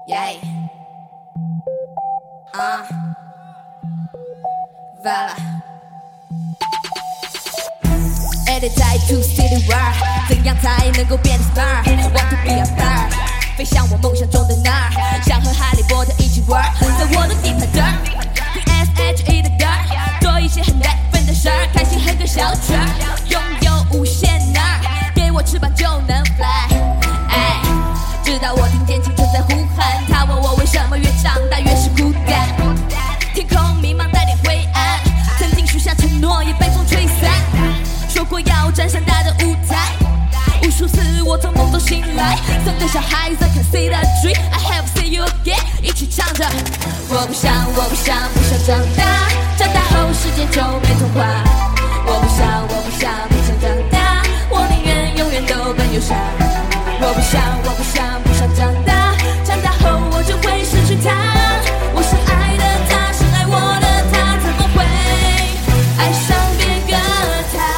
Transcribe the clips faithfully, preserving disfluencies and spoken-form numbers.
Yeah. Uh. Vala. Edit 在 Two City War， 怎样才能够变得 smart？Want to be a star， 飞向我梦想中的那儿，想和哈利波特一起玩，在我的地盘这儿 ，P S H E 的歌儿，做一些很带分的事儿，开心哼个小曲儿，拥有无限能儿，给我翅膀就能 fly。哎，直到我听见青春在呼喊，他问我为什么越长大越是孤单，天空迷茫带点灰暗，曾经许下承诺也被风吹散。说过要站上大的舞台，无数次我从梦中醒来，三个小孩子 can see the dream I have seen you again， 一起唱着我不想我不想不想长大，长大后世界就没童话，我不想我不想不想长大，我宁愿永远都奔忧伤，我不想我不想不想长大，长大后我就会失去他，我深爱的他深爱我的他，怎么会爱上别个他。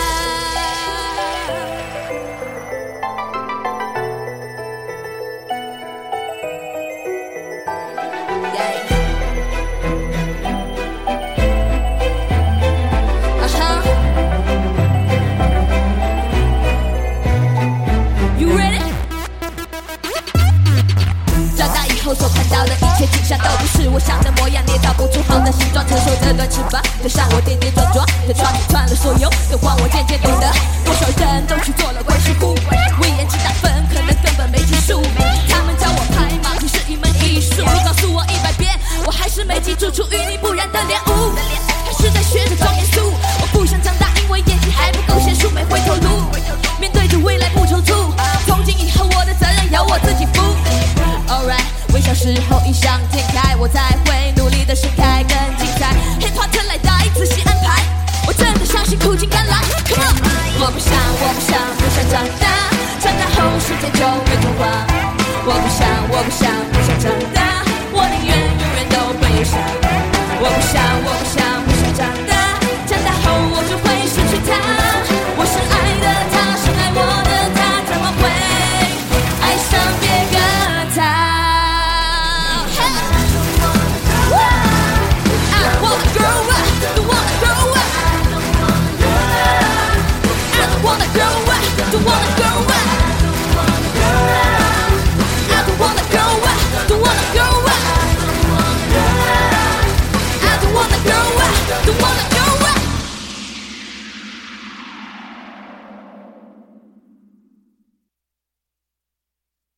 后所看到的一切景象都不是我想的模样，捏造不出好的形状，承受这段翅膀，跟上我跌跌撞撞的闯穿了所有的慌，我渐渐懂得，多少人都去做了关系户，为演技打分，可能根本没技术。他们教我拍马屁是一门艺术，你告诉我一百遍，我还是没记住出淤泥不染的脸污，还是在学着装严肃。我不想长大，因为演技还不够娴熟，没回头路。面对着未来不踌躇，从今以后我的责任由我自己负。Alright。微笑时候异想天开，我才会努力的盛开更精彩。Hip Hop 特来带，仔细安排，我真的相信苦尽甘来。Come on， 我不想，我不想，不想长大，长大后世界就没童话。我不想，我不想，不想长大。